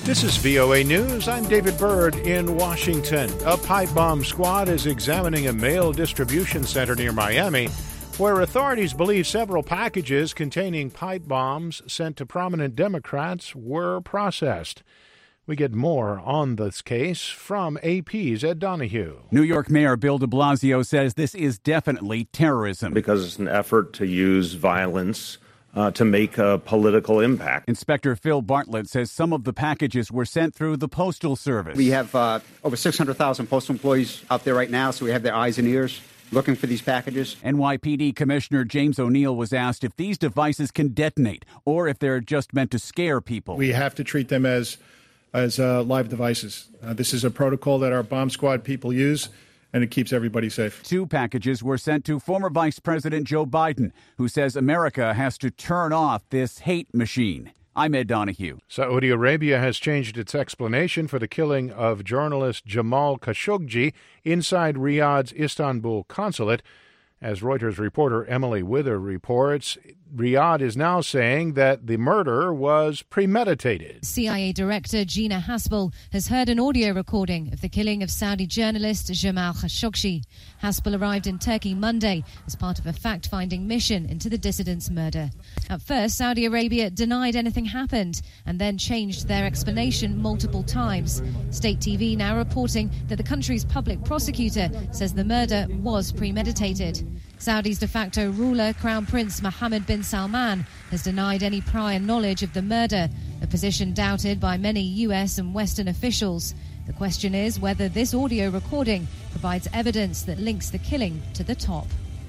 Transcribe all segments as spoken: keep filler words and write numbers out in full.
This is V O A News. I'm David Byrd in Washington. A pipe bomb squad is examining a mail distribution center near Miami, where authorities believe several packages containing pipe bombs sent to prominent Democrats were processed. We get more on this case from A P's Ed Donahue. New York Mayor Bill de Blasio says this is definitely terrorism. Because it's an effort to use violence Uh, to make a political impact. Inspector Phil Bartlett says some of the packages were sent through the Postal Service. We have uh, over six hundred thousand postal employees out there right now, so we have their eyes and ears looking for these packages. N Y P D Commissioner James O'Neill was asked if these devices can detonate or if they're just meant to scare people. We have to treat them as, as uh, live devices. Uh, this is a protocol that our bomb squad people use, and it keeps everybody safe. Two packages were sent to former Vice President Joe Biden, who says America has to turn off this hate machine. I'm Ed Donahue. Saudi Arabia has changed its explanation for the killing of journalist Jamal Khashoggi inside Riyadh's Istanbul consulate. As Reuters reporter Emily Wither reports, Riyadh is now saying that the murder was premeditated. C I A Director Gina Haspel has heard an audio recording of the killing of Saudi journalist Jamal Khashoggi. Haspel arrived in Turkey Monday as part of a fact-finding mission into the dissident's murder. At first, Saudi Arabia denied anything happened and then changed their explanation multiple times. State T V now reporting that the country's public prosecutor says the murder was premeditated. Saudi's de facto ruler, Crown Prince Mohammed bin Salman, has denied any prior knowledge of the murder, a position doubted by many U S and Western officials. The question is whether this audio recording provides evidence that links the killing to the top.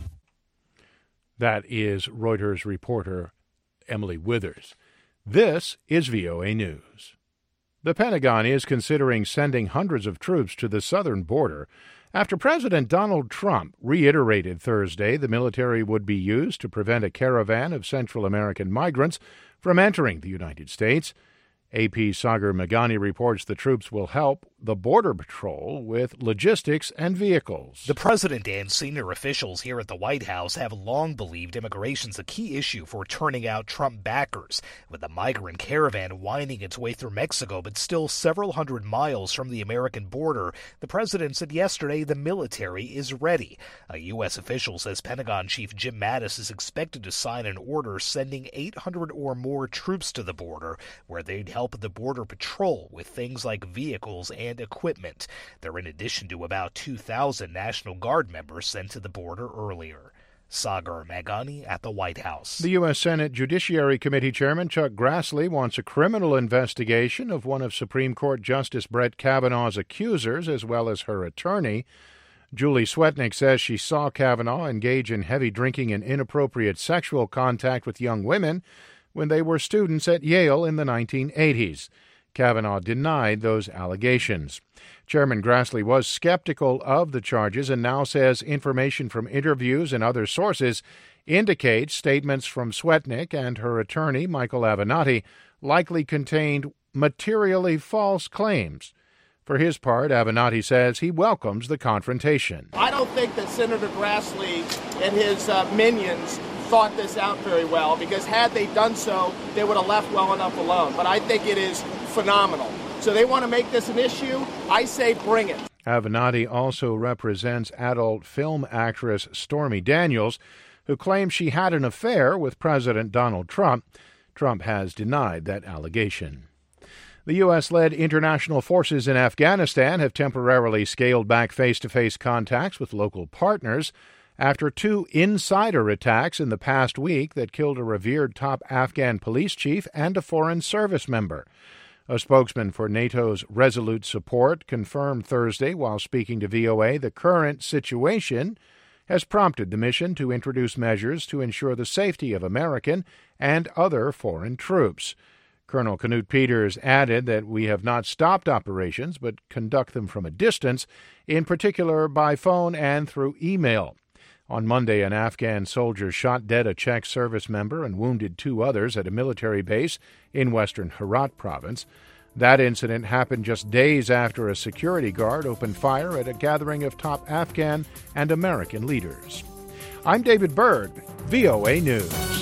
That is Reuters reporter Emily Withers. This is V O A News. The Pentagon is considering sending hundreds of troops to the southern border after President Donald Trump reiterated Thursday the military would be used to prevent a caravan of Central American migrants from entering the United States. A P's Sagar Meghani reports the troops will help the Border Patrol with logistics and vehicles. The president and senior officials here at the White House have long believed immigration's a key issue for turning out Trump backers, with the migrant caravan winding its way through Mexico but still several hundred miles from the American border. The president said yesterday the military is ready. A U S official says Pentagon Chief Jim Mattis is expected to sign an order sending eight hundred or more troops to the border, where they'd help the Border Patrol with things like vehicles and equipment. They're in addition to about two thousand National Guard members sent to the border earlier. Sagar Meghani at the White House. The U S. Senate Judiciary Committee Chairman Chuck Grassley wants a criminal investigation of one of Supreme Court Justice Brett Kavanaugh's accusers as well as her attorney. Julie Swetnick says she saw Kavanaugh engage in heavy drinking and inappropriate sexual contact with young women when they were students at Yale in the nineteen eighties. Kavanaugh denied those allegations. Chairman Grassley was skeptical of the charges and now says information from interviews and other sources indicates statements from Swetnick and her attorney, Michael Avenatti, likely contained materially false claims. For his part, Avenatti says he welcomes the confrontation. I don't think that Senator Grassley and his uh, minions thought this out very well, because had they done so, they would have left well enough alone. But I think it is phenomenal. So they want to make this an issue. I say bring it. Avenatti also represents adult film actress Stormy Daniels, who claims she had an affair with President Donald Trump. Trump has denied that allegation. The U S-led international forces in Afghanistan have temporarily scaled back face-to-face contacts with local partners after two insider attacks in the past week that killed a revered top Afghan police chief and a foreign service member. A spokesman for NATO's Resolute Support confirmed Thursday while speaking to V O A the current situation has prompted the mission to introduce measures to ensure the safety of American and other foreign troops. Colonel Knut Peters added that we have not stopped operations but conduct them from a distance, in particular by phone and through email. On Monday, an Afghan soldier shot dead a Czech service member and wounded two others at a military base in western Herat province. That incident happened just days after a security guard opened fire at a gathering of top Afghan and American leaders. I'm David Byrd, V O A News.